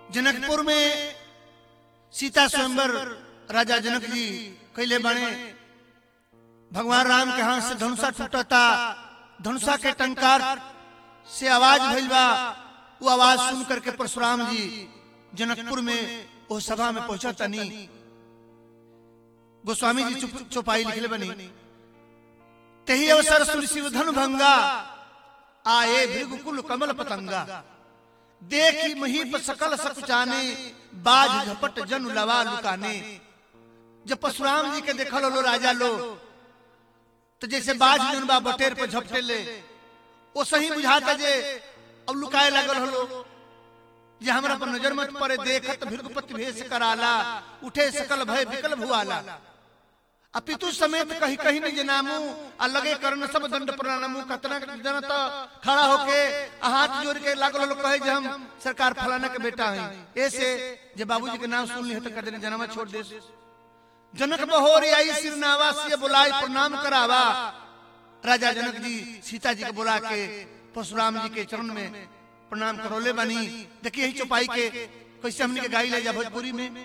जनकपुर में सीता स्वयंवर राजा जनक जी कैले बने। भगवान राम के हाथ से धनुषा टूटता, धनुषा के टंकार से आवाज भइल बा। वो आवाज सुन करके परशुराम जी जनकपुर में वो सभा में पहुंचा तनी। गोस्वामी जी चौपाई लिखले बनी। तही अवसर सुन शिव धनु भंगा, आए भृगुकुल कमल पतंगा। देखी महीप सकल सकुचाने, बाज झपट जन लवा लुकाने। जब परशुराम जी के देखल लो राजा लो, तो जैसे बाज जन बा बटेर पर झपटे ले, वो सही बुझाता जे अब लुकाए लगल हलो। जे हमरा पर नजर मत पड़े, देखत भृगुपति भेष कराला। उठे सकल भय विकल भुआला। अपितु समेत कही कही नहीं जनामू, अलगे करण सब दंड प्रणामू। कतना जन तो खड़ा होके हाथ जोड़ के लागल लोग कहे जे हम सरकार फलाना के बेटा हैं। ऐसे जे बाबूजी के नाम सुन ली तो कदे जन्म छोड़ दे। जनक बहोरी आई सिरनावा, से बुलाए प्रणाम करावा। राजा जनक जी सीता जी को बुला के परशुराम जी के चरण में प्रणाम करोले बनी। देखिए यही चौपाई के कैसे हमने के गाई ले जा भोजपुरी में।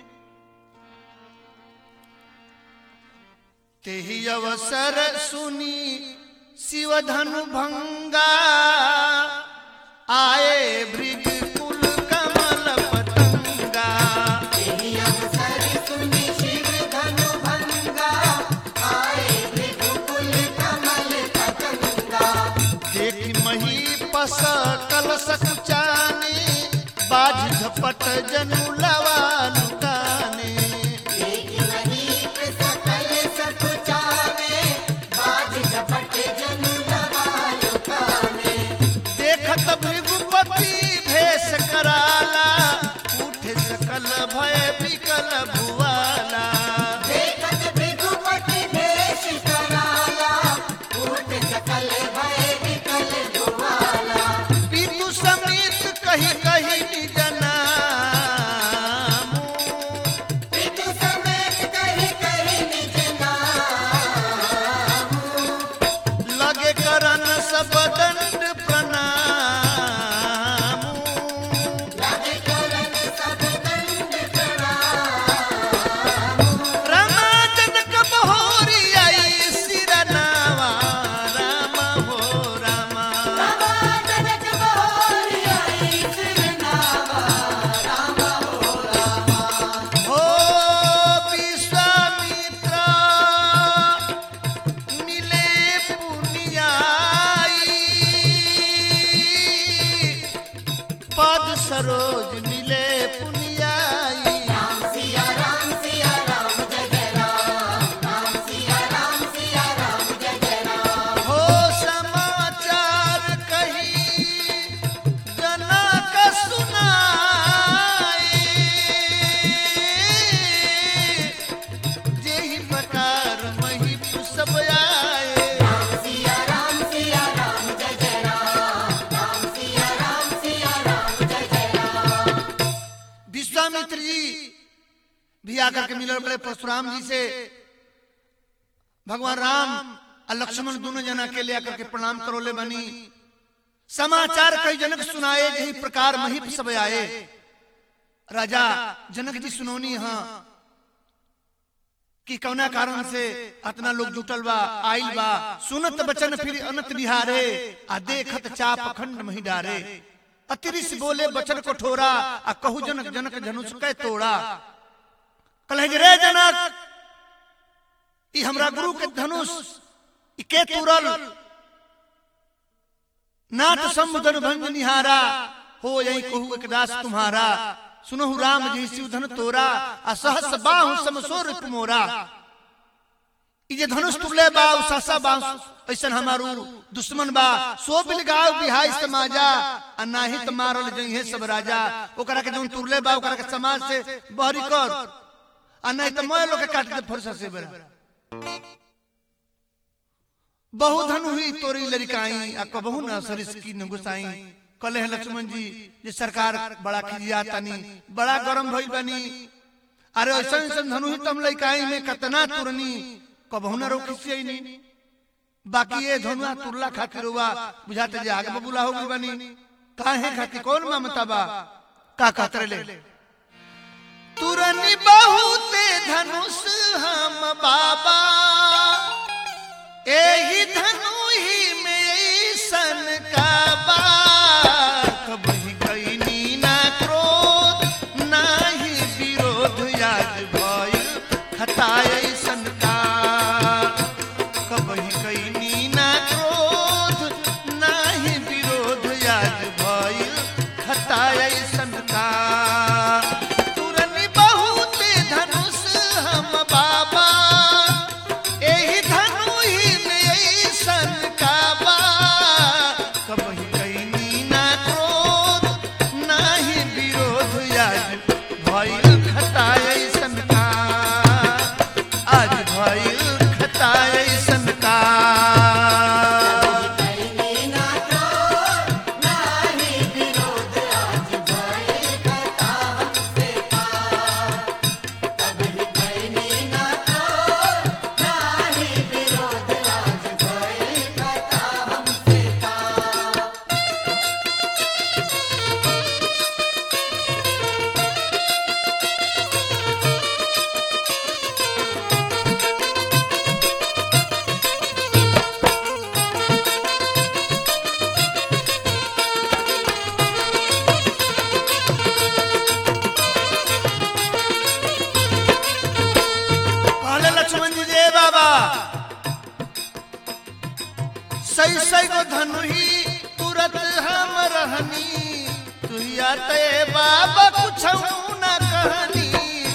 तेहि अवसर सुनी शिव धनु भंगा, आए भृगुकुल कमल पतंगा। तेहि अवसर सुनी शिव धनु भंगा, आए भृगुकुल कमल पतंगा। देखि महीप सकल सकुचाने, बाज झपट जनु लवा लुकाने। देखि महीप सकल सकुचाने, बाज झपट जनु लवा लुकाने। देखत भृगुपति भेष कराला, उठे सकल भय विकल भुआला। देखत भृगुपति भेष कराला, उठ सकल भय विकल भुआला। पितु समेत कही कही निज नामू। पितु समेत कही कही निज नामू। लगे करन सब दंड प्रणामू। लगे करन सब दंड प्रणामू। रामा जनक बहोरी आई सिरनावा, राम हो रामा। रामा जनक बहोरी आई सिरनावा, राम हो रामा। हो विश्वामित्र मिले पुनियाई, पद सरोज मिले पुनियाई। राम सिया राम जय जय राम। राम सिया राम जय जय राम। हो समाचार कही जनक सुनाई, जेहि प्रकार महीप सब आए। राम सिया राम जय जय राम। राम सिया राम जय जय राम। विश्वामित्र जी भी आकर के मिलल बड़े परशुराम जी से। भगवान राम और लक्ष्मण दोनों जना के ले आकर के प्रणाम करोले बनी। समाचार कई जनक सुनाए, यही प्रकार महीप सब आए। राजा जनक जी सुनौनी हाँ कि कौना कारण से अतना लोग जुटल बा आइल बा। सुनत बचन फिर अनत बिहारे, आ देखत चाप खंड मही डारे। अतिरिस बोले बचन कठोरा, आ कहु जनक जनक धनुष कै तोड़ा। कलह रे जनक, ई हमरा गुरु के धनुष ई के तुरल। नाथ समुद्र भंग निहारा, हो यही कहू एक दास तुम्हारा। सुनहु राम जी शिव धन तोरा, आ सहस बाहु समसोर कुमोरा। ई जे धनुष तुरले बा सासा बा, ऐसन हमारू दुश्मन बा। सो बिल गाव बिहाई समाजा, आ नाही त मारल जइहे सब राजा। ओकरा के जौन तुरले बा ओकरा के समाज से बहरी कर, आ नहीं त मैं लोग के काट दे फरसा से बेरा। बहु धन हुई तोरी लड़काई, आ कबहू न सरिस की न गुसाई। कले है लक्ष्मण जी जे सरकार बड़ा खिजिया तनी, बड़ा गरम भइल बनी। अरे ऐसा ऐसा धनु ही तम लड़काई में कतना तुरनी, कबहू न रोकी नहीं। बाकी ये धनुआ तुरला खातिर हुआ बुझाते जे आगे बबूला हो गई बनी। काहे खातिर कौन ममता बा का कहतरे ले तुरनी बहुते धनुष हम बाबा एही धनु ही में सन का बा कभी कैनी ना क्रोध नाही विरोध याद भइल खता ऐसन का कभी कैनी ना क्रोध नाही विरोध याद भइल खता ऐसन का तुरनी बहुते धनुष हम बाबा एही धनु ही में ऐसन का बा कभी कैनी ना क्रोध नाही विरोध याद भइल खता ऐसन का आज भइल खता ऐसन का कैनी ना क्रोध नाही विरोध आज भइल खता हमसे का कभी कैनी ना क्रोध नाही विरोध आज भइल खता हमसे का कहले लक्ष्मण जी जे बाबा सही सही को धनु ही तुरत हम रहनी तुहिया ते बाबा कुछ न कहनी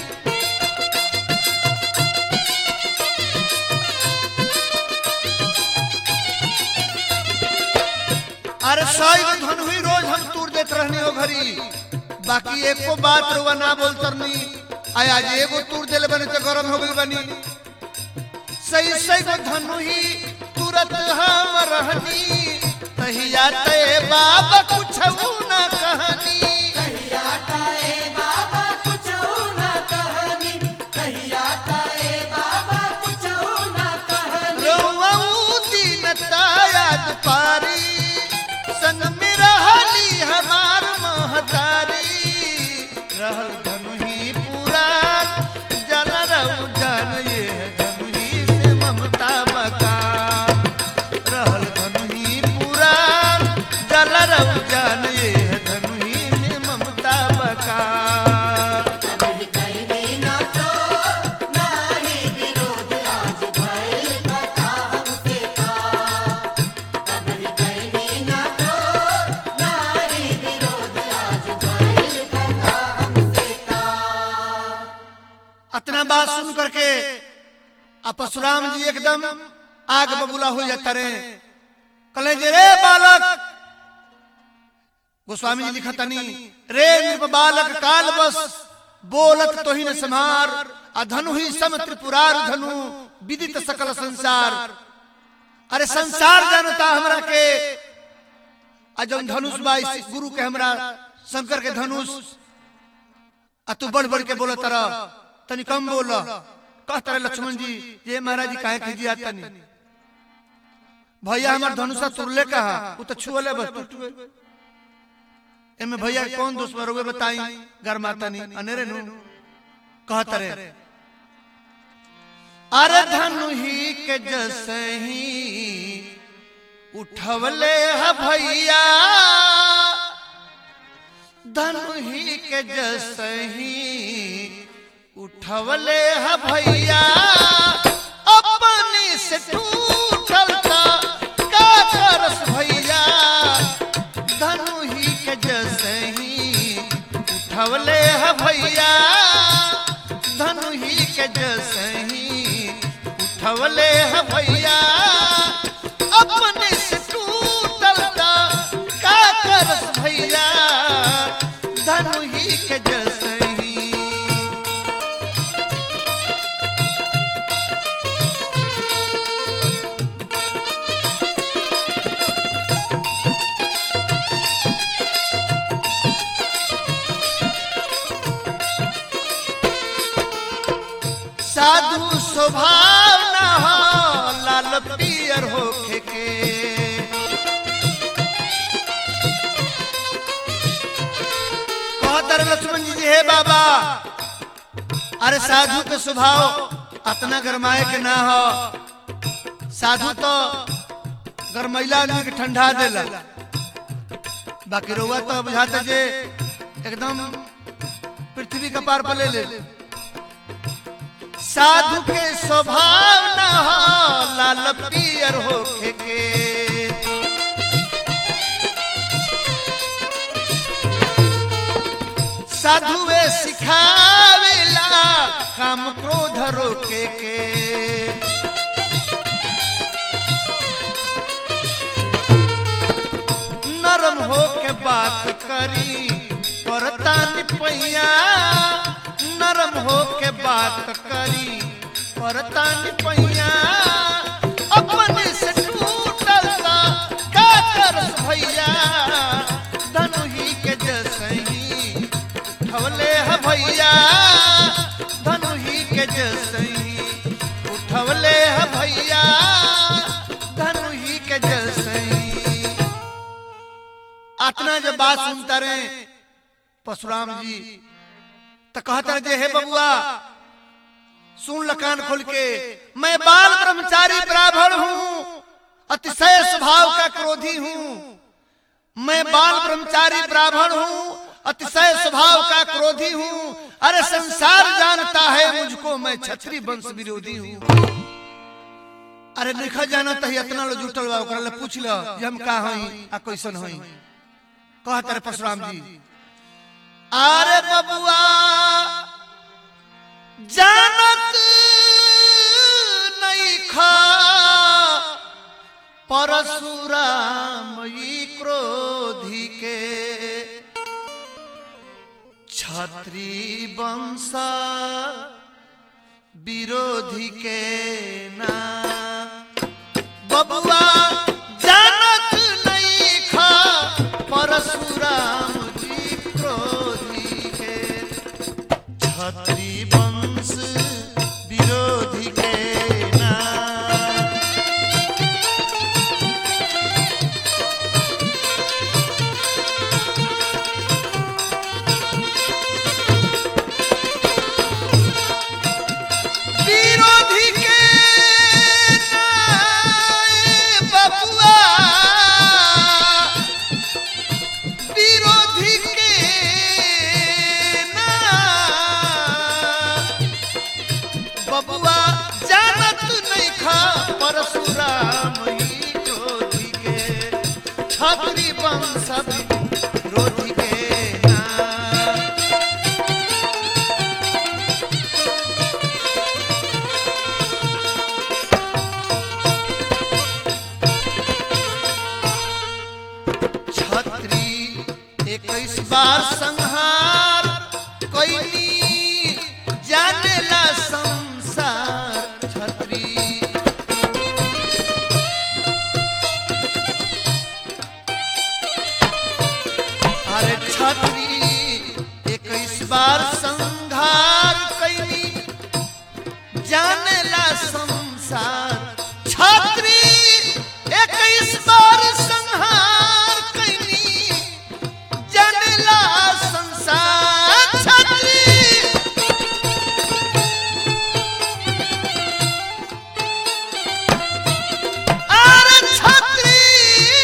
अरे सही को धनु ही रोज हम तुर देत रहनी हो घरी बाकी एको बात रुआ ना बोलतरनी आया आज एगो तूर देले बने तो गरम हो गई बनी सही सही को धनु ही तुरत हम रहनी तहिया ते बाबा कुछ न कहनी कहिया ताए बाबा कुछ ना कहनी कहिया ताए बाबा कुछ ना कहनी रोऊ दिन तायाद पारी संग में रहली हमार महतारी रहल धनु ही पूरा जन रहू जन ये धनु ही से ममता बका रहल धनु ही पूरा जल रहू जन ये धनु ही में ममता बका कभी कैनी ना क्रोध नाही विरोध आज भइल खता हमसे का कभी कैनी ना क्रोध नाही विरोध आज भइल खता हमसे का अतना बात सुन करके अब परशुराम जी एकदम आग बबूला हो जाता रहे कले जे रे बालक गोस्वामी जी लिखा तनी रे नृप बालक काल बस बोलत तो ही न समार अधनु ही सम त्रिपुरार धनु विदित सकल संसार अरे संसार जानता हमरा के अजम धनुष बाई गुरु के हमरा शंकर के धनुष आ तू बढ़ बढ़ के बोला तरह तनी कम बोल कह तरह लक्ष्मण जी ये महाराज जी काहे कीजिए तनी भैया हमार धनुषा तुरले कहा वो तो छुअले बस टूट गए एमे भैया के कौन दोस्त बरोगे बताई गरमाता नहीं अनेरे नु कह तरह अरे धनु ही के जैसे ही उठवले है भैया धनु ही के जैसे ही उठवले है भैया अपने से टूटल था का करस भैया धनु ही के जैसे ही उठवले है भैया धनु ही के जैसे ही उठवले है भैया अपने से टूटल था का करस भैया धनु ही के जैसे ही साधु स्वभाव न हो लाल पियर होखे के कहतर लक्ष्मण जी हे बाबा अरे साधु के स्वभाव अतना गरमाए के ना हो। साधु तो गरमैला आदमी के ठंडा देला, बाकी रउआ तो बुझाता जे एकदम पृथ्वी का पार पर ले ले। साधु के स्वभाव ना हो लाल पियर होके के, साधुए सिखावेला काम क्रोध रोके के। नरम होके बात करी परतानी पैया, नरम होके बात करी परतानी पैया। अपने से टूटल का कर भैया, धनुही के जसही उठवले है भैया, धनुही के जसही उठवले है भैया, धनुही के जसही। अतना जब बात सुनता रहे परशुराम जी तो कहता रहे हे बबुआ सुन ल कान खोल के, मैं बाल ब्रह्मचारी ब्राह्मण हूँ, अतिशय स्वभाव का क्रोधी हूँ। मैं बाल ब्रह्मचारी ब्राह्मण हूँ, अतिशय स्वभाव का क्रोधी हूँ। अरे संसार जानता है मुझको, मैं क्षत्रिय वंश विरोधी हूँ। अरे लिखा जाना तो इतना लो जुटल बा, ओकरा ले पूछ लो जे हम का हई आ कैसन हई। कहता रे परशुराम जी अरे बबुआ जानत नहीं खा परशुराम ई क्रोधी के, क्षत्रिय वंश विरोधी के ना। बबुआ जानत नहीं खा परशुराम जी क्रोधी के, क्षत्रिय वंश विरोधी के ना। विरोधी के बबुआ, विरोधी के ना बबुआ जानत नहीं खा परशुराम ही क्रोधी के, क्षत्रिय वंश विरोधी के ना। क्षत्रिय 21 बार संहार कोई जानेला संसार। क्षत्रिय अरे क्षत्रिय 21 बार संहार कोई जानेला संसार। क्षत्रिय 21 बार संहार कैनी जानेला संसार। क्षत्रिय अरे क्षत्रिय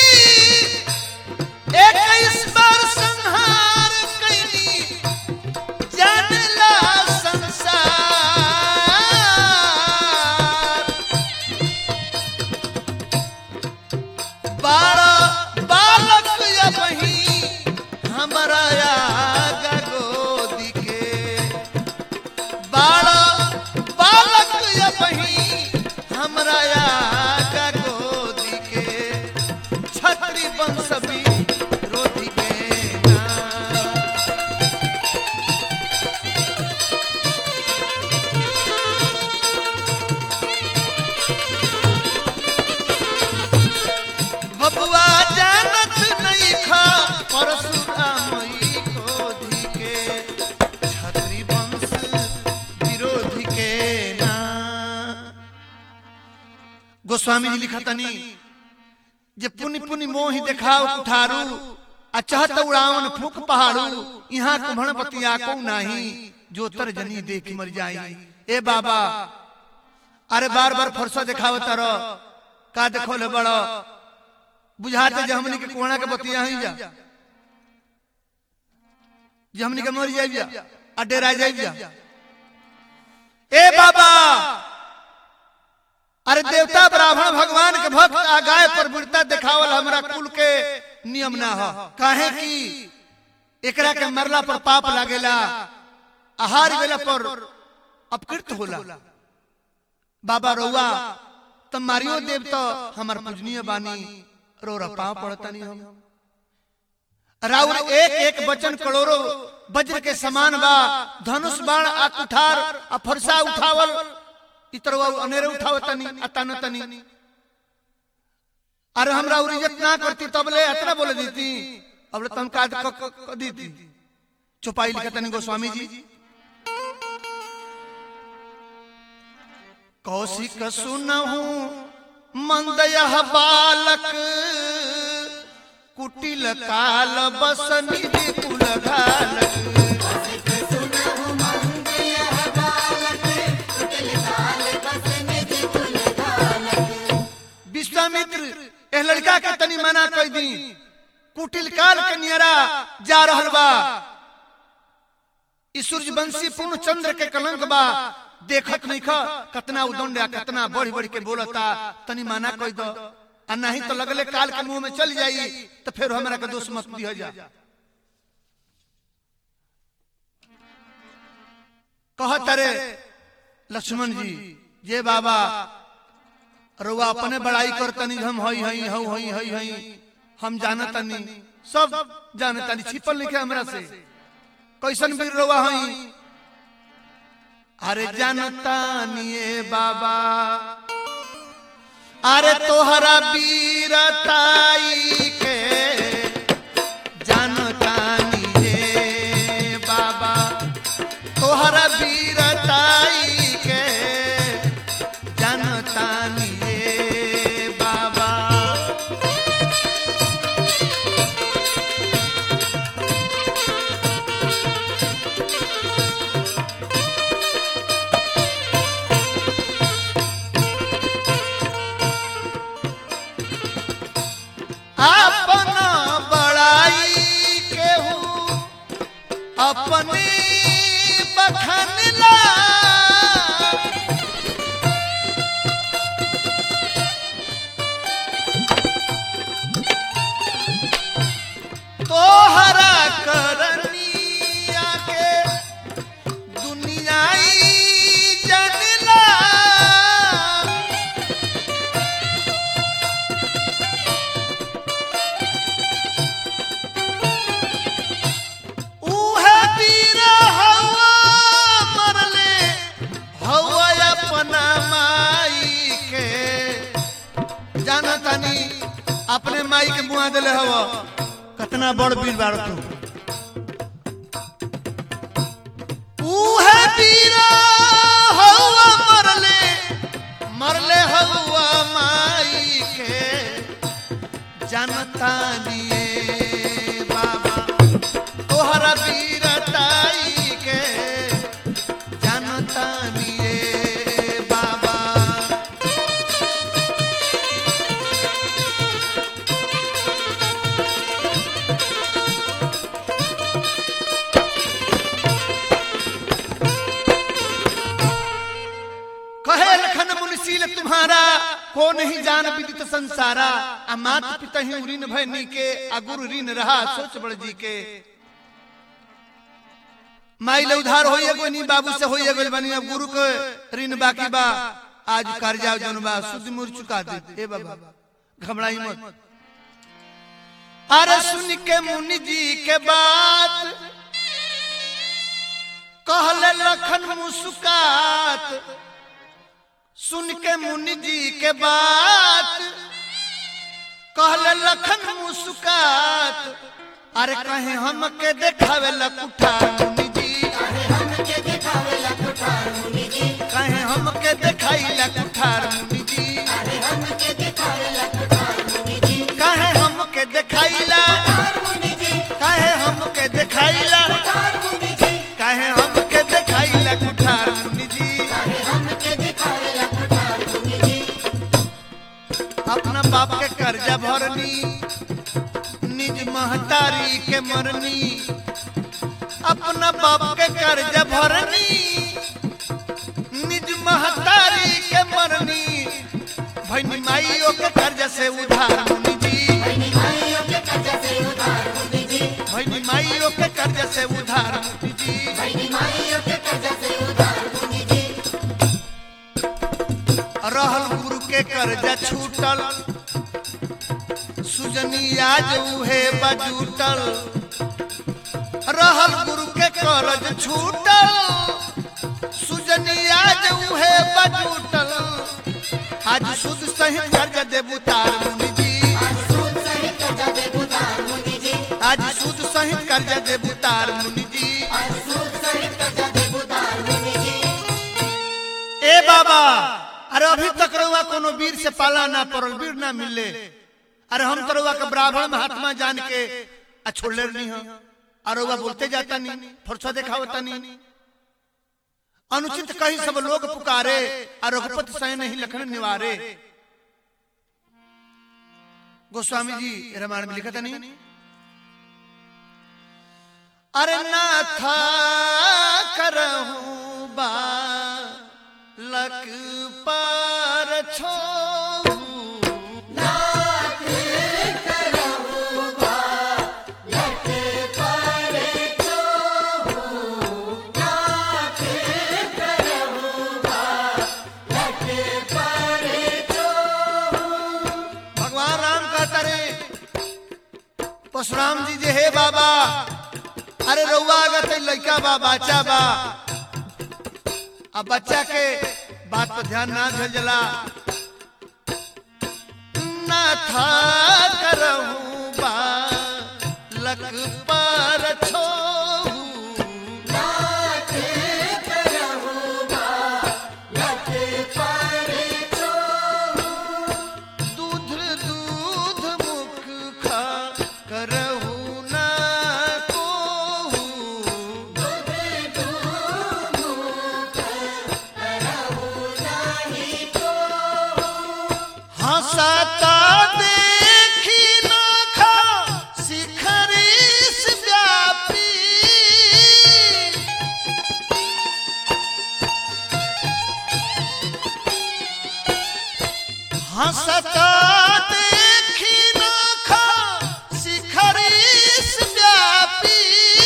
21 बार संहार कैनी जानेला संसार। बालक या बही हमारा आगा गोदी के, बालक या बही हमारा आगा गोदी के, क्षत्रिय वंश विरोधी के ना। बबुआ जानत नहीं खा परशुराम ई क्रोधी के, क्षत्रिय वंश विरोधी के ना। गोस्वामी जी लिखतनी जे पुनि पुनि मोहि देखाओ कुठारू, अचहत उड़ावन फूक पहाड़ू, यहाँ कुम्भणपति आको नाही। जो तर जनी देख मर जाई। ए बाबा अरे बार बार फरसा दिखावत रह का देखो ले बड़ो बुझाते जो हमनी के कोना के बतिया ही जा जो हमनी के मर जाई जा आ डेरा जाई जा। ए बाबा अरे देवता ब्राह्मण भगवान के भक्त आ गाय पर वीरता दिखावल हमरा कुल के नियम ना हो। काहे कि एकरा के मरला पर पाप लागेला, आहार वेला पर अपकृत होला। बाबा रउआ तम मारियो देव तो हमार पूजनीय बानी रो रपा पड़ता नहीं हम राउर एक एक वचन करोड़ों वज्र के समान बा। धनुष बाण आ कुठार आ फरसा उठावल इतरवा अनेरे उठावतनी अतानतनी। अरे हमरा उर इज्जत ना करती तबले इतना बोले देती अब तुम का देती चुपाई लिखतनी गोस्वामी जी। कौशिक सुनहु मंद यह बालक कुटिल काल बस निधि कुल घालक। विश्वामित्र ए लड़का के तनी मना कर दी कुटिल काल के नियरा जा रहल बा। ई सूर्यवंशी पूर्ण चंद्र के कलंक बा देखत नहीं खा कितना उदंड कितना बढ़ बढ़ के बोलता तनी मना कह दो आ नहीं तो लगले काल के मुंह में चल जाई तो फिर हमरा के दोष मत दिया जा। कहत रे लक्ष्मण जी जे बाबा रुआ अपने बड़ाई करतनी हम हई हई हऊ हई हई हई हम जानतनी सब जानतनी छिपल लिखे हमरा से कैसन भी रुआ हई। अरे जानतानी बाबा अरे तोहरा वीरताई के जानतानी रे बाबा तोहरा वीरताई के जानतानी रे बाबा। अपना बड़ाई केहू अपने बखनला तोहरा करनिया के दुनियाई जनला। उहे वीर हवा मरले हवा अपना माई के जानतानी अपने माई के बुआ दिले हवा कितना बड़ वीर बाड़ तू। उहे वीर हवा मरले मरले हवा माई के जानतानी बाबा तोहरा वीरताई के जानतानी बाबा। कहे लखन मुनिशील तुम्हारा को नहीं जान विदित संसारा। आ मात पिता ही ऋण भय के आ गुरु ऋण रहा सोच बड़ जी के। माई ले उधार होइए कोई नहीं बाबू से होइए गोल बनी अब गुरु के ऋण बाकी बा आज कर जाओ जन बा सुध मुर चुका दे। ए बाबा घबराई मत। अरे सुन के मुनि जी के बात कहले लखन मुस्कात। सुन के मुनि जी के बात कहले लखन मुस्कात। अरे कहे हम के देखावे लकुठार मुनि जी कहे हम के देखाई लकुठार मुनि जी कहे हम के देखाई लकुठार मुनि जी कहे हम के देखाई लकुठार मुनि जी कहे हम के देखाई लकुठार मुनि जी कहे हम के देखाई लकुठार मुनि जी कहे हम के महतारी के मरनी अपना बाप के कर्ज भरनी निज महतारी के मरनी भैनी माइयों के कर्ज से उधार मुनि जी भैनी माइयों के कर्ज से उधार मुनि जी भैनी माइयों के कर्ज से उधार मुनि जी भैनी माइयों के कर्ज से उधार मुनि जी रहल गुरु के कर्जा छूटल सुजनी आज उहे बजूटल रहल गुरु के कर्ज छूटल सुजनी आज उहे बजूटल आज सुध सहित कर्ज देबू तार मुनि जी आज सूद सहित कर्ज देबू तार मुनि जी आज सुध सहित कर्ज देबू तार मुनि जी आज सूद सहित कर्ज देबू तार मुनि जी ए बाबा अरे अभी तक रहुआ कोनो वीर से पाला ना पड़ल वीर ना मिले अरे हम तो रहुआ के ब्राह्मण महात्मा जान के छोड़ले नहीं हो और रहुआ बोलते जाता नहीं फरसा दिखावता नहीं अनुचित कहीं सब लोग पुकारे और रघुपति सह नहीं लखन निवारे गोस्वामी जी रामायण में लिखा था नहीं अरे नाथा करहूं बा लक पर छो नाथ करहु बा लख पर छो नाथ करहु बा लख पर छो भगवान राम कहता रे परशुराम जी जे हे बाबा अरे रउआ अगर लड़का बा बच्चा बा अब बच्चा के बात पर ध्यान ना धल जला ना था करहूं बा लक पर छो नाथ करहु बा लख पर छो दूध दूध मुख खा करहूं ना कोहू हंसता देखी न खा शिखरीश व्यापी हंसता देखी न खा शिखरीश व्यापी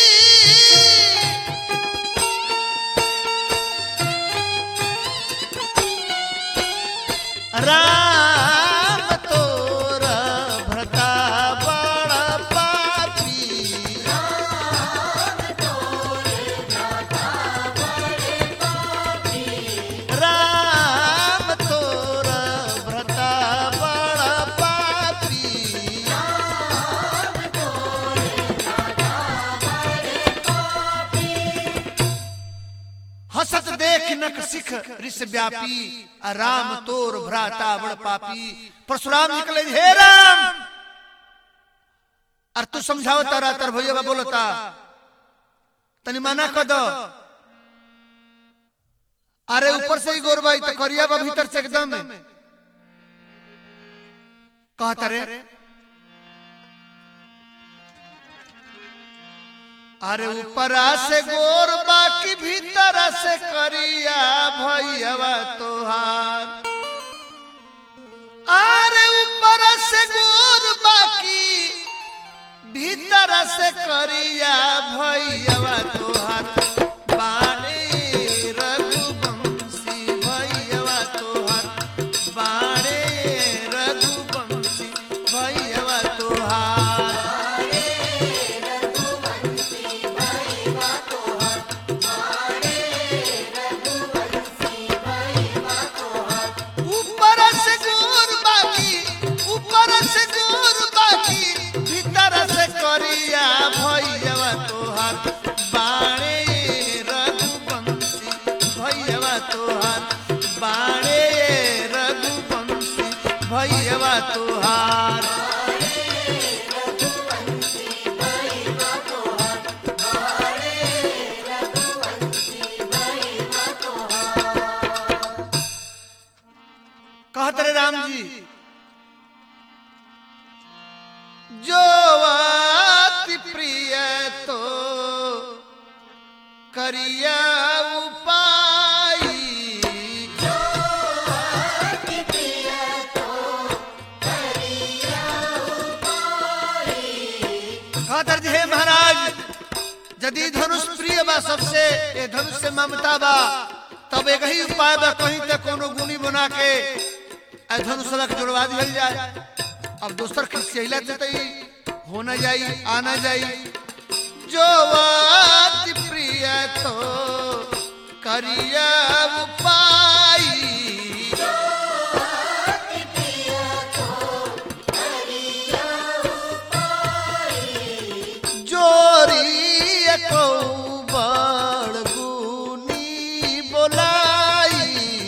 राम तोरा भ्रता बड़ा पापी राम तोरा भ्रता बड़ा पापी हसत देख नक सिख ऋष व्यापी राम तोर भ्राता बड़ पापी परशुराम निकले हे राम और तू समझावता रहा तर भैया बोलता तनी मना कर दो अरे ऊपर से ही गोरबाई तो करिया बा भीतर से एकदम कहता रे अरे ऊपरा से गोर बाकी भीतर से करिया भैया तोहार अरे ऊपर से गोर बाकी भीतर से करिया भैया तोहार बाणे रघुवंशी भैया तोहार बाणे रघुवंशी भैया तोहार ऊपर से गोर बाकी भीतर से करिया भैया तोहार बाणे करिया उपाय। अति प्रिय तो करिया उपाय। कहतर हे महाराज यदि धनुष प्रिय बा सबसे, ये धनुष से ममता बा, तब एक ही उपाय बा, कहीं तक कोनो गुनी बना के धनुष रख जुड़वा दिया जाए। अब दोसर खिसियला से हो न जाई, आना जाई। जो अति प्रिय तो करिया उपाय। अति प्रिय तो करिया उपाय। जोरी को बड़ गुनी बोलाई।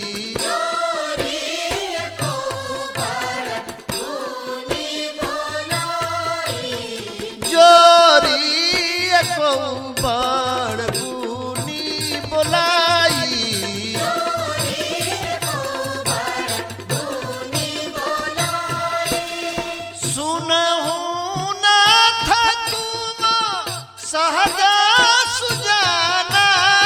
जोरी को बड़ गुनी बोलाई। जोरी को बड़ गुनी बोलाई। जोरी को बड़ गुनी बोलाई। सुनहु नाथ तुम सहजा सुजाना।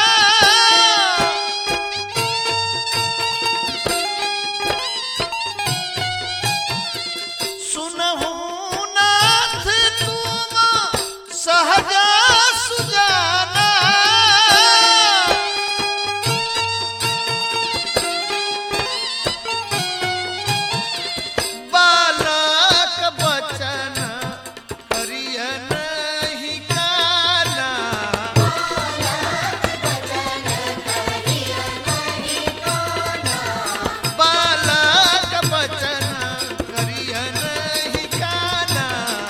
सुनहु नाथ तुम सहजा सुजाना। बालक बचन करिय नहीं काना। बालक बचन करिय नहीं काना।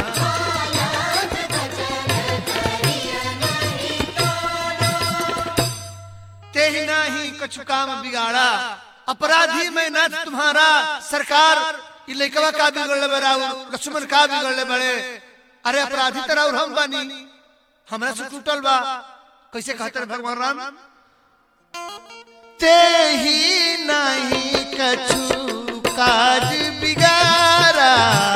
तेहि नाही कछु काम बिगाड़ा, अपराधी मैं नाथ तुम्हारा। सरकार ये लइकवा का बिगड़ले बड़ा, लक्ष्मण का बिगड़ले बड़े। अरे अपराधी तरह और हम बानी, हमरा से टूटल बा। कैसे कहते रहे भगवान राम? तेहि नहीं कछु काज बिगाड़ा।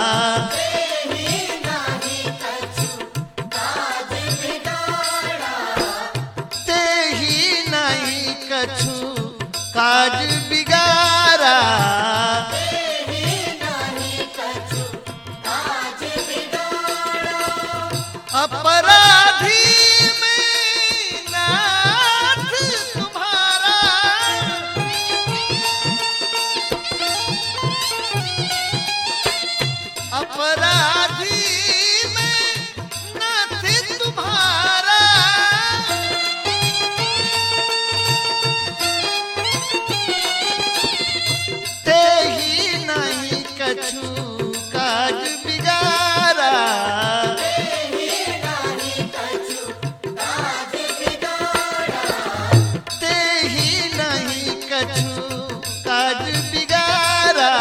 तेहि नहीं कछु काज बिगाड़ा। अपराधी में नाथ तुम्हारा। अपराधी में नाथ तुम्हारा। तेहि नहीं कछु काज बिगाड़ा। तेहि नहीं कछु काज बिगाड़ा।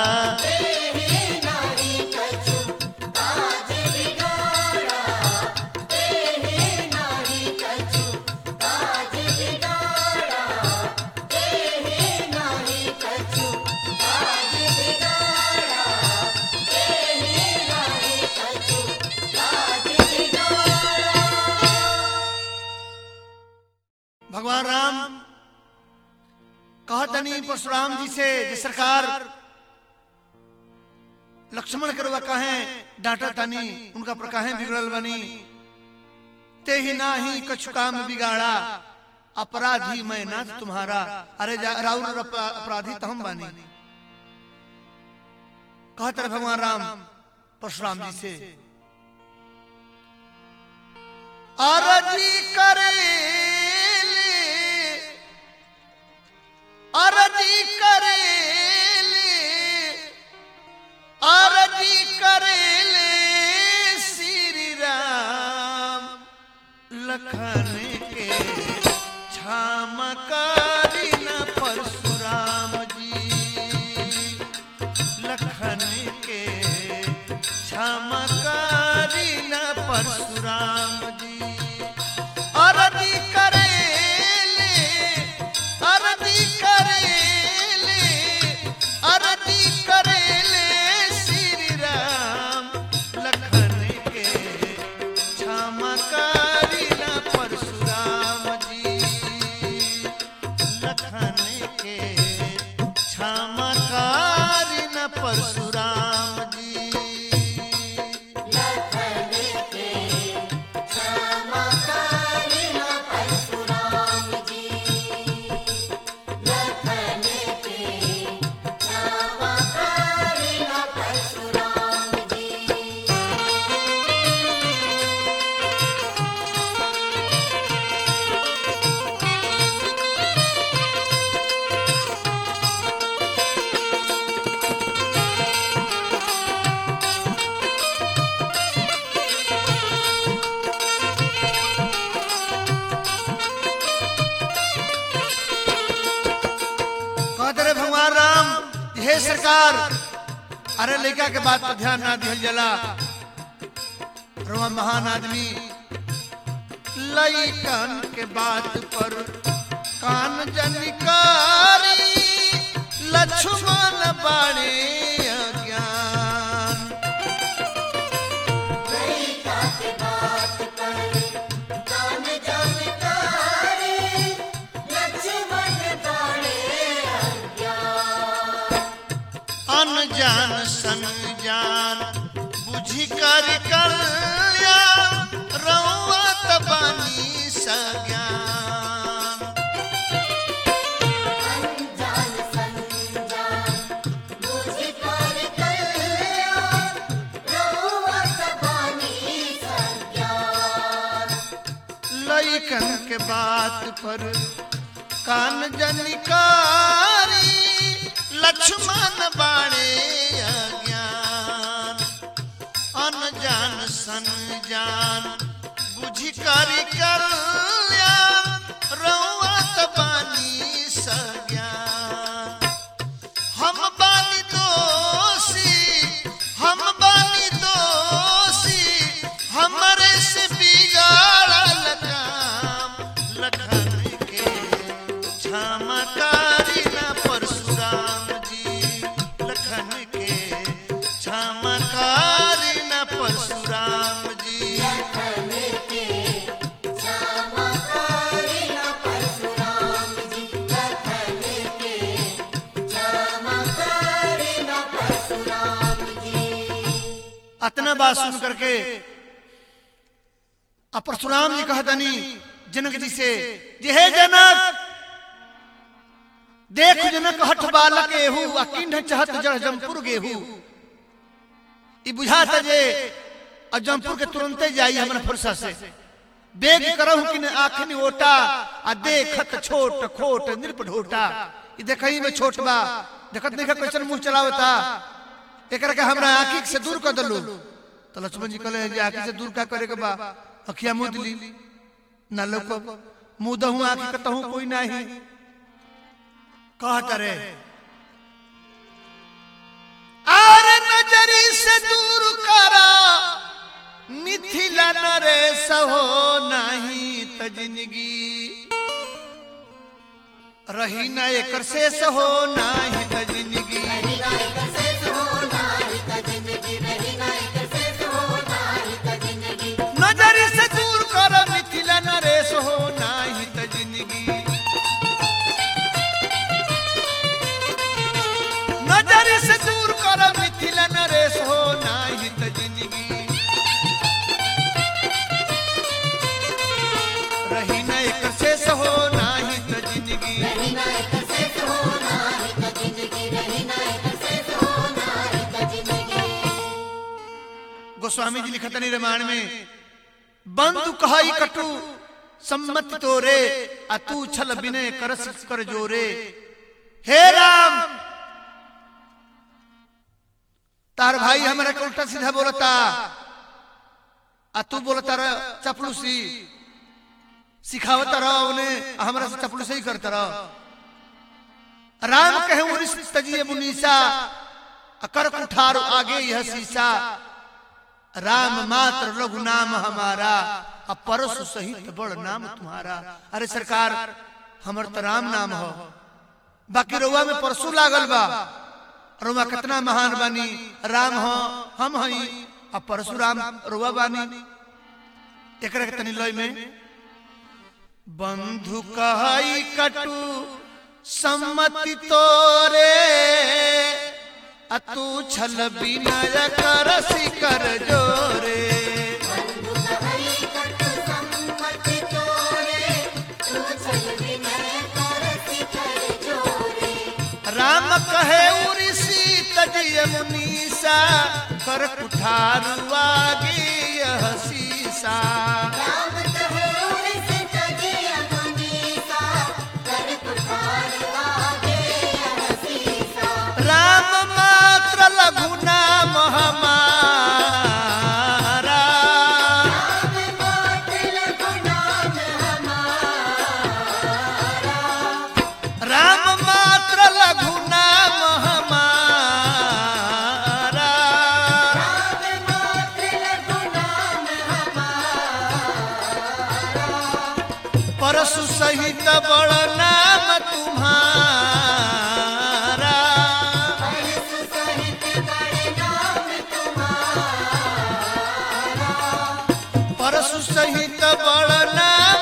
भगवान राम कहतनी परशुराम जी से, सरकार लक्ष्मण के रुआ कहे डांटा तनी, उनका प्रकाहे बिगड़ल बनी। तेहि नाही कछु काम बिगाड़ा, अपराधी मैं नाथ तुम्हारा। अरे राउर अपराधी तो हम बानी। कहते रहे भगवान राम परशुराम जी से, अरजी करे अरजी करेले, अरजी करेले श्री राम। लखन के क्षमा करी न परशुराम जी। लखन के क्षमा करी न परशुराम जी। अरजी करेले, अरजी करेले, अरजी करेले श्री राम। लखन के क्षमा करी न परशुराम जी। हे सरकार अरे लड़का के बात पर ध्यान ना दिहल जला रुआ महान आदमी लड़कन के बात पर कान जनकारी लक्ष्मण बाणे अज्ञान लड़का के बात पर कान जानकारी लक्ष्मण बाणे अज्ञान अनजान संजान बुझी कर कल्याण रउआ तबानी सज्ञान अनजान संजान बुझ कर कल्याण रउआ तबानी सज्ञान लइकन के बात पर कान जनकारी लक्ष्मण बाणे अज्ञान अनजान संजान बुझी करी कल्याण रउआ तबानी सज्ञान हम बानी दोषी हमरे से बिगाड़ल काम लखन के क्षमाकारी न परशुराम जी लखन के क्षमाकारी न परशुराम जी लखन के क्षमाकारी न परशुराम जी लखन के क्षमाकारी न परशुराम जी अतना बात सुन करके अब परशुराम जी कहतनी जनक जी से जे हे जनक देख जनक हठ बालक एहू आ किन्ह चहत जड़ जमपुर गेहू ई बुझाता जे जमपुर के तुरंते जाई हमरा फुरसा से बेग करहु कि न आखनी ओटा आ देखत छोट खोट निरप ढोटा ई देखई में छोट बा देखत नहीं कैसन मुंह चलावता एकरा के हमरा आंखी से दूर कर दलू तो लक्ष्मण जी कहले जे आंखी से दूर का करे के बा अखिया मुंह दिली ना लोक मुंह दहू आंखी कतहू कोई नहीं कहत रे आर नजरी से दूर करा मिथिला नरेश हो नहीं त जिंदगी रही न एकर शेष हो नहीं त जिंदगी नायक शेष हो नायक जिंदगी रही नायक शेष हो नायक जिंदगी नजरी से दूर कर मिथिला नरेश हो नहीं त जिंदगी नजरी से दूर कर मिथिला नरेश हो नहीं त जिंदगी रही न एकर शेष हो नहीं त जिंदगी रही नायक शेष हो नायक जिंदगी रही नायक शेष हो नायक जिंदगी गोस्वामी जी लिखतनी रामायण में बंधु कहाई कटु सम्मति तोरे अतु छल बिने करस कर जोरे हे राम तार भाई हमारा के उल्टा सीधा बोलता आ तू बोलता रह चपलूसी सिखावता रह उन्हें हमारा से चपलूसी ही करता रह राम कहे उरिस तजिए मुनीसा कर कुठार आगे यह शीशा राम मात्र लघु नाम हमारा अब परसु सहित बड़ नाम तुम्हारा अरे सरकार हमर तो राम नाम हो बाकी रउआ में परसु लागल बा रउआ कितना महान बानी राम हो हम हई अब परशुराम रउआ बानी एकरा के तनी लय में बंधु कहई कटु सम्मति तोरे अतु छल बिनय कर सिकर जोरे बंधु कहई कटु सम्मति तोरे तू छल विनय कर शिखर जोरे राम कहे उऋषि तजिय मुनीसा कर कुठार आगे यह शीशा राम कहे उरिस तजिय मुनीसा कर कुठार आगे यह शीशा राम मात्र लघु नाम हमारा राम मात्र लघु नाम हमारा राम मात्र लघु नाम हमारा परशु सहित बड़ नाम तुम्हारा, परशु सहित बड़े नाम तुम्हारा, परशु सहित बड़ नाम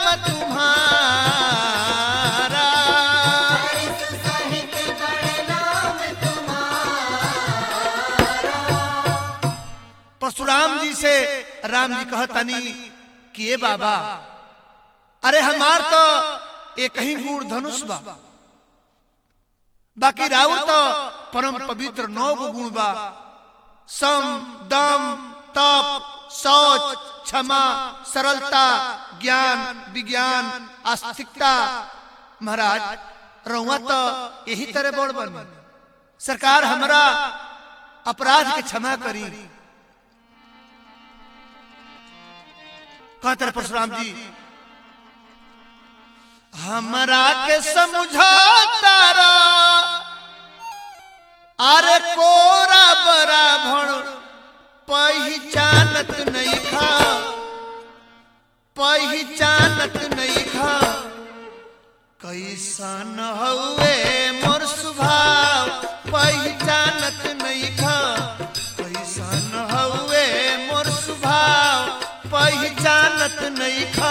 तुम्हारा, परशु सहित बड़े नाम तुम्हारा। परशुराम जी से राम जी कहतनी कि ए बाबा, अरे हमार तो एक ही गुण धनुष बा, बाकी राउर तो परम पवित्र 9 गुण बा। सम, दम, तप, शौच, क्षमा, सरलता, ज्ञान, विज्ञान, आस्तिकता। महाराज रउआ तो यही तरह बड़ बन। सरकार हमरा अपराध के क्षमा करी। कहते परशुराम जी, हमरा के समझातारा, अरे कोरा बराभण पहचानत नहीं खा, पहचानत नहीं खा, कैसन हउए मोर स्वभाव पहचानत नहीं खा, कैसन हउए मोर स्वभाव पहचानत नहीं खा।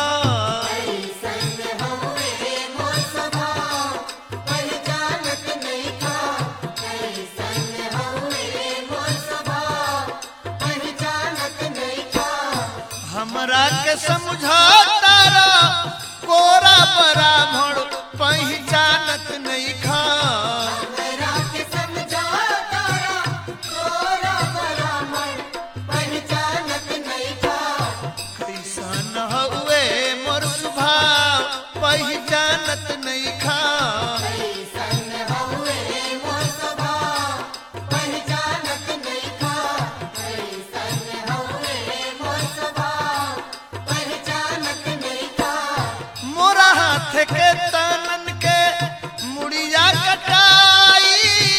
हमरा के समझातारा कोरा ब्राह्मण पहचानत नहीं खा, हमरा के समझातारा कोरा ब्राह्मण पहचानत नहीं खा, कैसन हउए मोर स्वभाव पहचानत नहीं खा, कैसन हउए मोर स्वभाव पहचानत नहीं खा, कैसन हउए मोर स्वभाव पहचानत नहीं खा। मोरा हाथ के तनन के मुड़िया कटाई,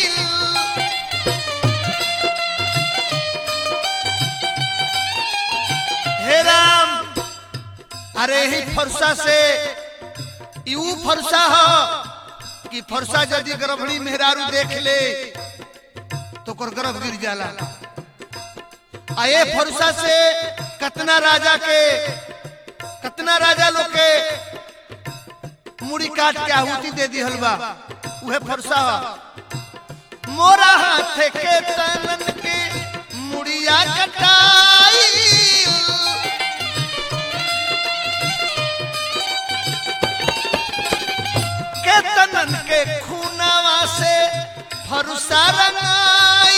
हे राम, अरे ही फरसा से यू फरसा हो कि फरसा यदि गर्भणी मेहरारू देख ले तो कर गर्भ गिर जाला। आए फरसा से कतना राजा लोग के मुड़ी काट के आहुति दे दी हलवा, उहे फरसा हो। मोरा हाथ के तनन के मुड़िया कटाई, के तनन के खूनावा से फरसा रंगाई,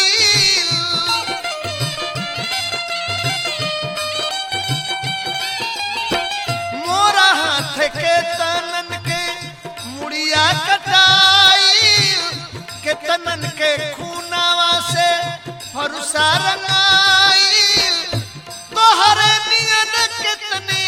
मोरा हाथ के तनन के मुड़िया कटाई, के तनन के खूनावा से फरसा रंगाई। तोहरे नियन कितनी,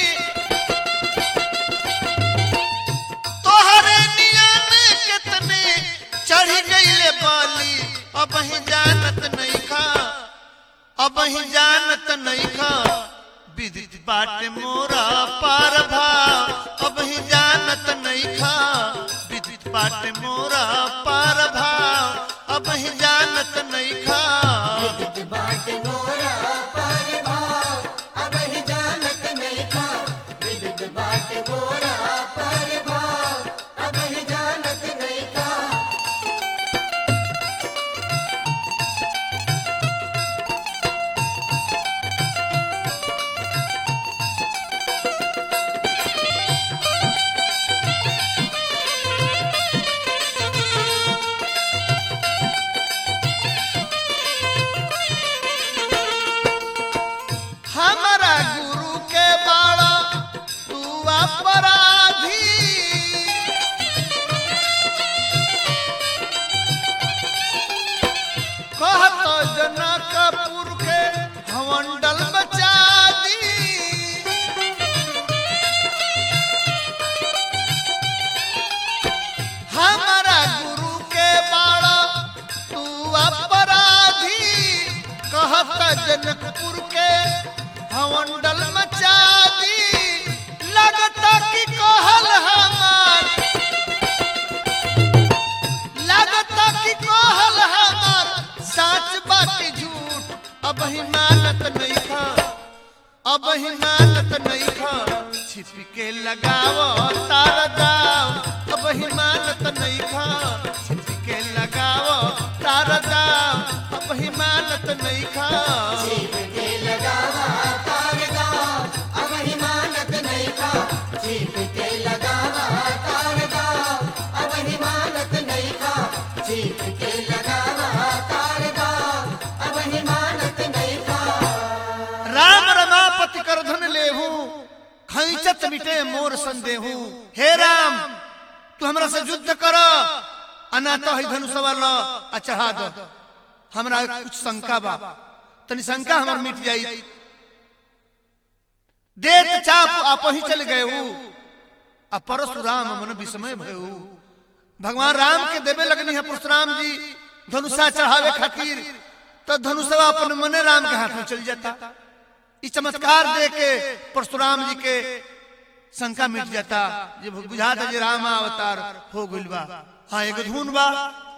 तोहरे नियन कितनी चढ़ी गईले बाली, अब ही जानत नहीं खा, अब ही जानत नहीं खा, विदित बाटे मोरा पार भाव, अब ही जानत नहीं खा, विदित बाटे मोरा पार भाव, अब ही जानत नहीं खा। विदित बाट मोरा पार भाव अब ही जानत नहीं खा, विदित बाट मोरा पार भाव अब ही जानत नहीं खा। छिप के लगाओ तार दाव अब हिमानत नहीं खा छिप के लगाओ तार दाव अब हिमानत नहीं खा छिप के लगावा तार दाव अब हिमानत नहीं खा छिप के लगावा तार दाव अब हिमानत नहीं खा छिप के लगावा तार दाव अब हिमानत नहीं खा राम रमापति कर धन लेहू खैचत मिटे मोर संदेहू हे राम तू हमरा से युद्ध कर अना तो है धनुषवा ल चढ़ा दो हमरा कुछ शंका बा तनी शंका हमर मिट जाई देत चाप आप ही चल गए आ परशुराम मन विस्मय भयऊ भगवान राम के देवे लगनी है परशुराम जी धनुषा चढ़ावे खातिर तो धनुषवा अपन मने राम के हाथ में चल जाता इस चमत्कार दे के परशुराम जी के शंका मिट जाता ये बुझाता जे राम अवतार हो गइल बा हाँ एक धुन बा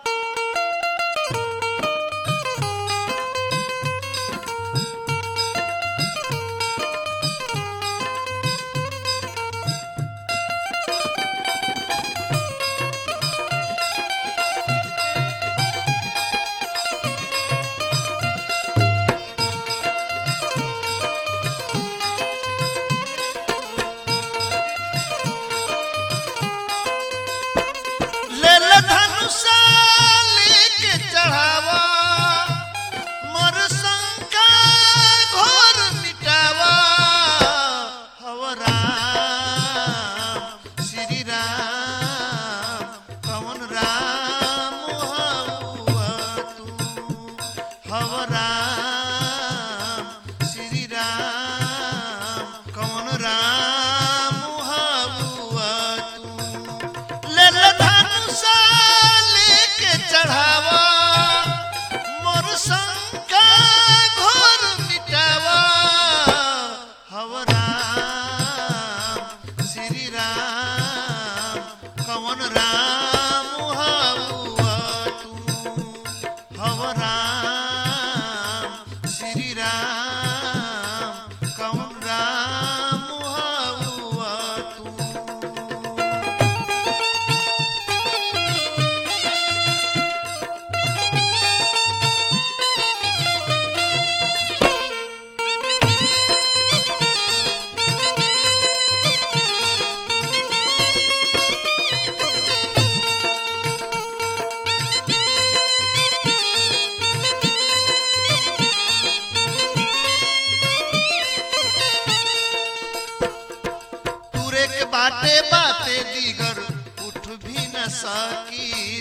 बाटे बाटे दीगर उठ भी न सकी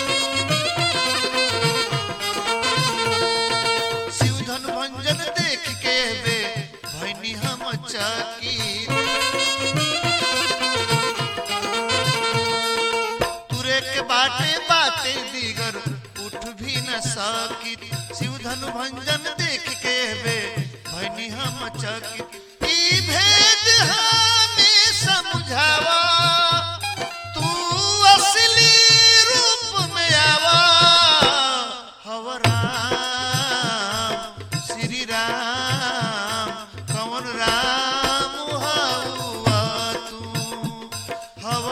शिवधन भंजन देख के बे भैनी हम चकी तुरे के बाटे बाटे दीगर उठ भी न सकी शिवधन भंजन देख के बे भैनी हम चकी ई भेद समझावा तू असली रूप में आवा हव राम श्री राम कौन राम हवा तू हव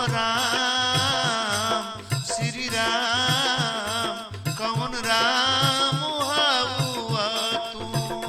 राम श्री राम कौन राम हवा तू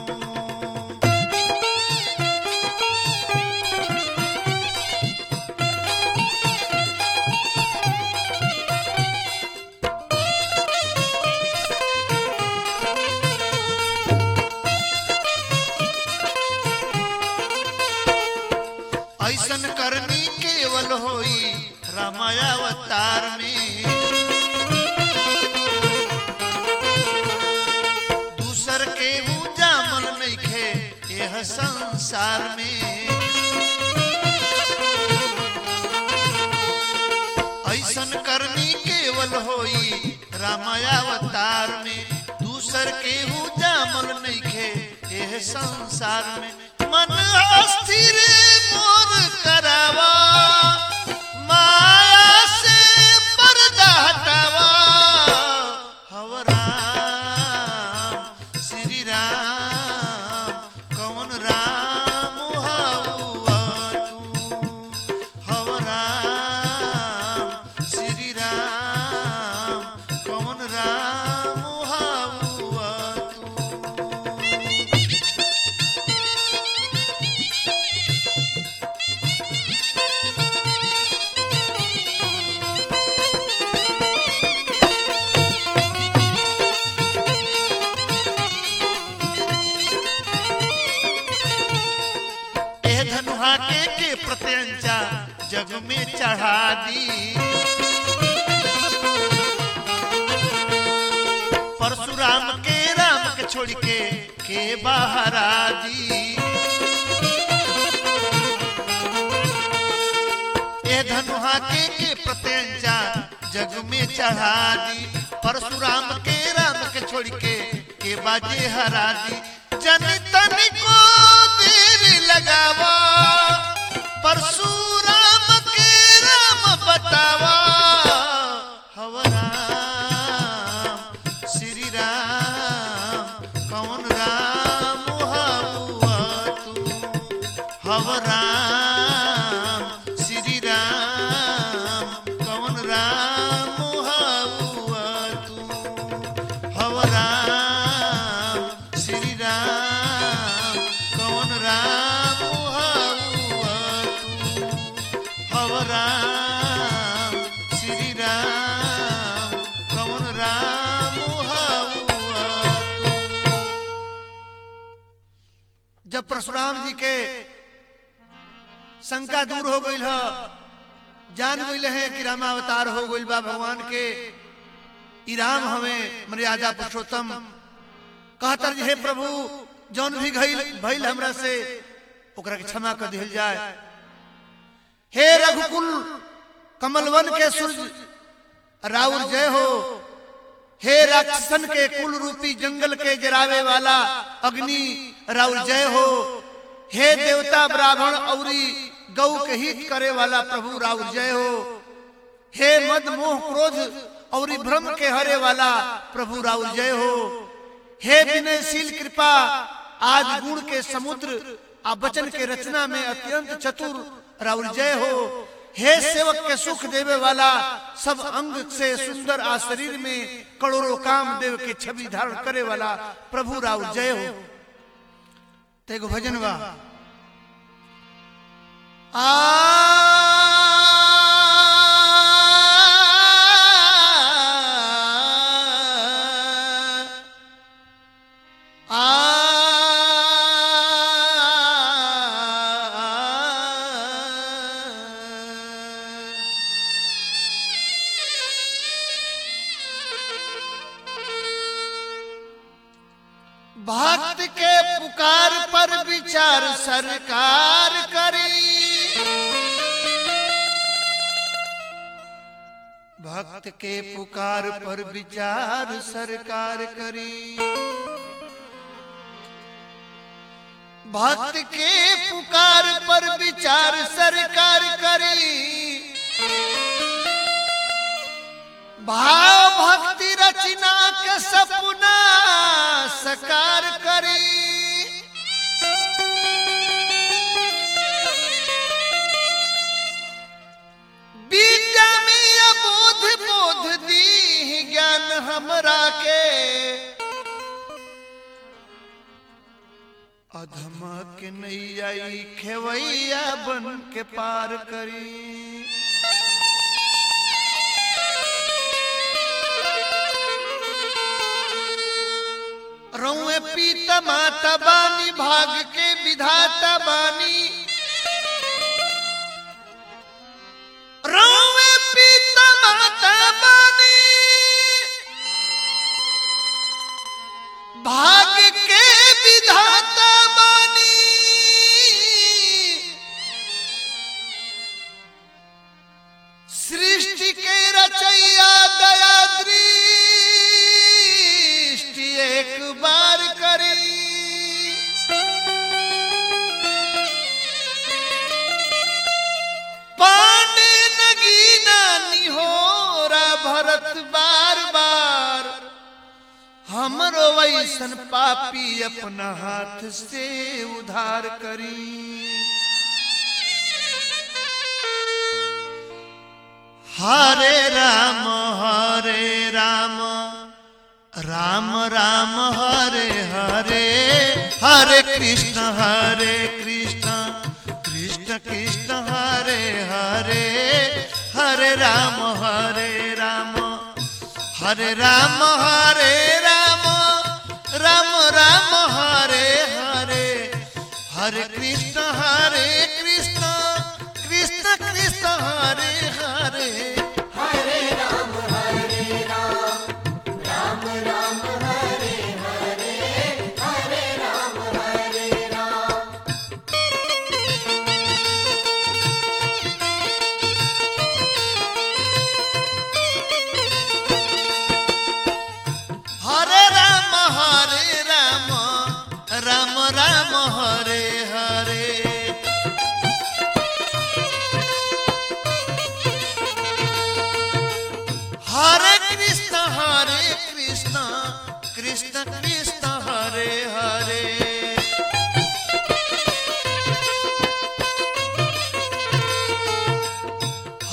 ऐसन करनी केवल होई रामायवतार में दूसर के जामल नइखे यह संसार में ऐसन करनी केवल होई रामायवतार में दूसर के जामल नइखे यह संसार में मन अस्थिर मोर करावा माया से पर्दा हटावा हव राम श्री राम कौन राम हवा तू प्रत्यंचा जग में चढ़ा दी। परशुराम के राम के छोड़ के बाहर आ दी। ए धनुहा के प्रत्यंचा जग में चढ़ा दी। परशुराम के राम के छोड़ के बाजे हरा दी। जन तन को देर लगावा परशुराम के राम बतावा। हव राम श्री राम कौन राम हुआ तू। हव राम श्री राम कौन राम हुआ तू। हव राम श्री राम कौन राम हुआ तू। हव राम श्री राम कौन राम हुआ तू। जब परशुराम जी के शंका दूर हो गई है, जान गई है कि रामावतार हो गई बा भगवान के, ई राम हमें मर्यादा पुरुषोत्तम कहतर हे प्रभु जौन भी भइल हमरा से ओकरा के क्षमा कर दिल जाए। हे रघुकुल कमलवन के सूर्य राउर जय हो। हे राक्षसन के कुल रूपी जंगल के जरावे वाला अग्नि राउर जय हो। हे देवता ब्राह्मण औरी गौ के हित करे वाला प्रभु राउर जय हो। हे मद मोह क्रोध और भ्रम के हरे वाला प्रभु राउर जय हो। हे विनयशील कृपा आज गुण के समुद्र आ वचन के रचना में अत्यंत चतुर राउर जय हो। हे सेवक के सुख देवे वाला सब अंग से सुंदर आ शरीर में करोड़ों काम देव के छवि धारण करे वाला प्रभु राउर जय हो। तेगो भजन बा भक्त के पुकार पर विचार सरकार करी। भक्त के पुकार पर विचार सरकार करी। भक्त के पुकार पर विचार सरकार करी। भाव भक्ति रचना के सपना सकार करी। विद्या में अबोध बोध दी ज्ञान हमरा के। अधमा के नैया खेवैया बन के पार करी। रौए पीता माता बानी भाग के विधाता बानी। रौए पीता माता बानी भाग के विधाता बानी। सृष्टि के रचैया दया एक बार करी। पांडे नगीना निहोरा भरत बार बार। हमरो वैसन पापी अपना हाथ से उधार करी। हरे राम राम राम हरे हरे। हरे कृष्ण कृष्ण कृष्ण हरे हरे। हरे राम हरे राम राम राम हरे हरे। हरे कृष्ण कृष्ण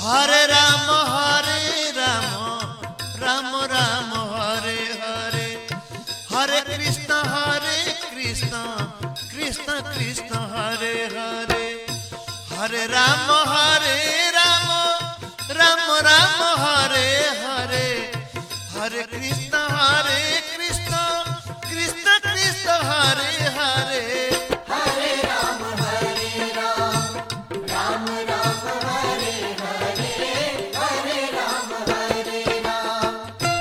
हरे राम राम राम हरे हरे, हरे कृष्ण कृष्ण कृष्ण हरे हरे, हरे राम राम राम हरे हरे, हरे कृष्ण कृष्ण कृष्ण हरे हरे। हरे राम राम राम हरे हरे, हरे राम हरे राम।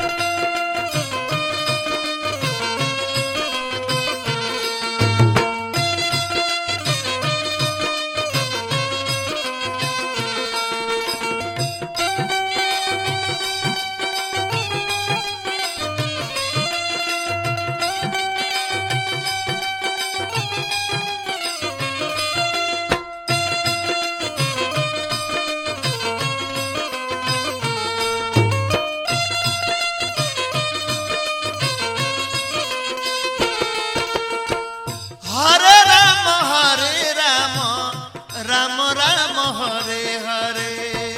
हरे राम राम राम हरे हरे,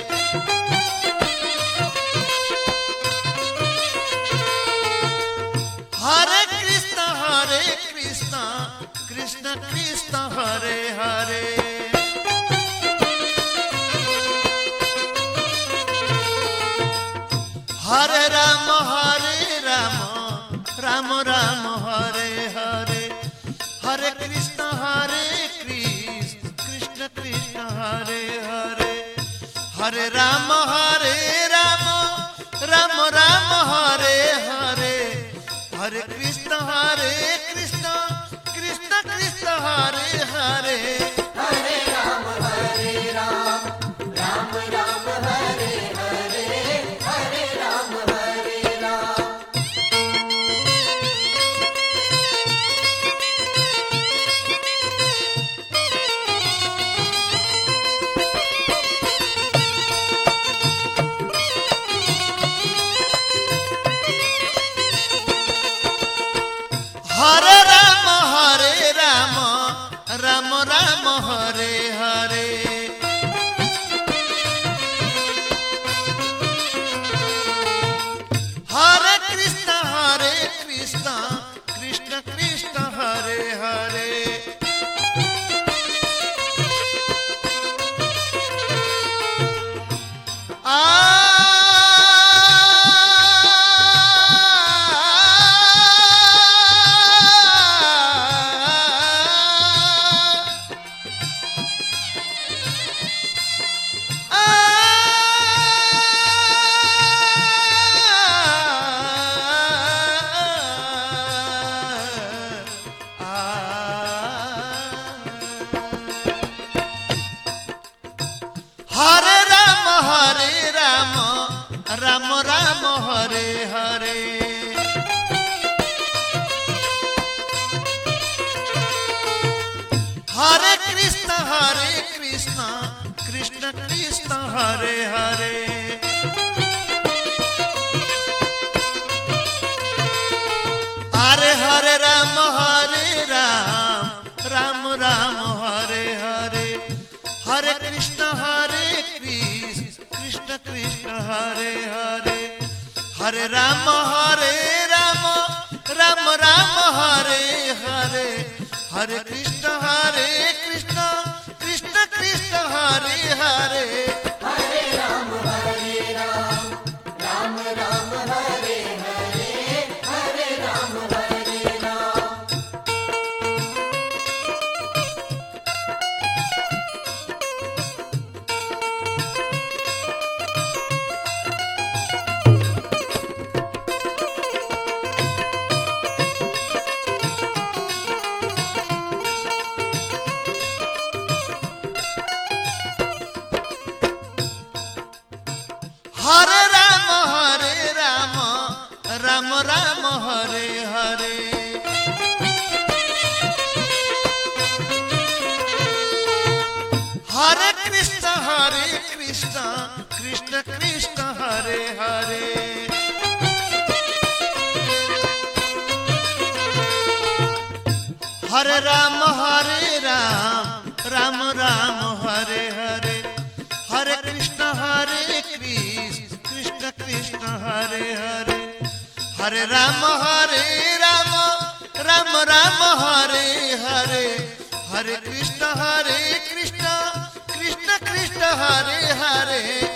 हरे कृष्ण कृष्ण कृष्ण हरे हरे, हरे राम राम राम हरे हरे, हरे कृष्ण कृष्ण कृष्ण हरे हरे, हरे राम राम राम हरे हरे, हरे कृष्ण कृष्ण कृष्ण हरे हरे। हरे राम राम राम हरे हरे, हरे राम हरे राम। हरे राम राम राम हरे हरे, हरे कृष्ण कृष्ण कृष्ण हरे हरे, हरे राम राम राम हरे हरे, हरे कृष्ण कृष्ण कृष्ण हरे हरे, हरे राम राम राम हरे हरे, हरे कृष्ण कृष्ण कृष्ण हरे हरे, हरे राम राम राम हरे हरे, हरे कृष्ण कृष्ण कृष्ण हरे हरे। हरे राम राम राम हरे हरे, हरे राम हरे राम। हरे राम राम राम हरे हरे, हरे कृष्ण कृष्ण कृष्ण हरे हरे, हरे राम राम राम हरे हरे, हरे कृष्ण हरे राम राम राम हरे हरे हरे कृष्ण कृष्ण कृष्ण हरे हरे